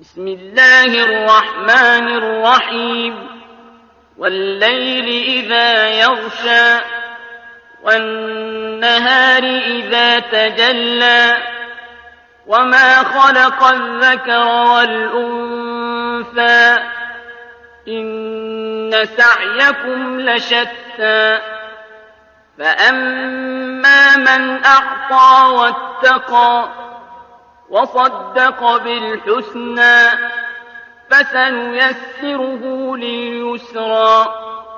بسم الله الرحمن الرحيم والليل إذا يغشى والنهار إذا تجلى وما خلق الذكر والأنثى إن سعيكم لشتى فأما من أعطى واتقى وصدق بالحسنى فسنيسره لليسرى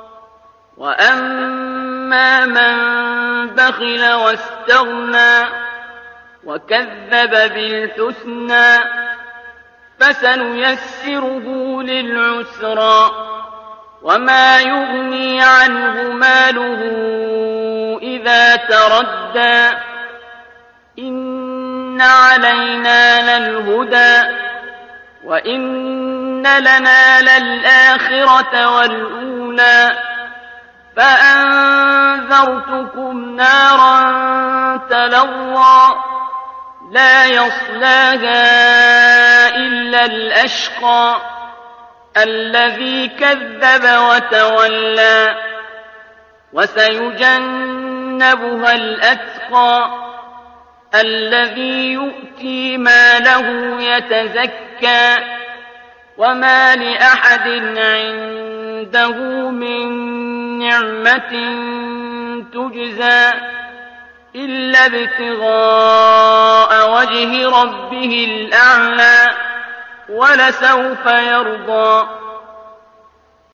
وأما من بخل واستغنى وكذب بالحسنى فسنيسره للعسرى وما يغني عنه ماله إذا تردى إن علينا للهدى وإن لنا للآخرة والأولى فأنذرتكم نارا تلظى لا يصلاها إلا الأشقى الذي كذب وتولى وسيجنبها الأتقى الذي يؤتي ماله يتزكى وما لأحد عنده من نعمة تجزى إلا ابتغاء وجه ربه الأعلى ولسوف يرضى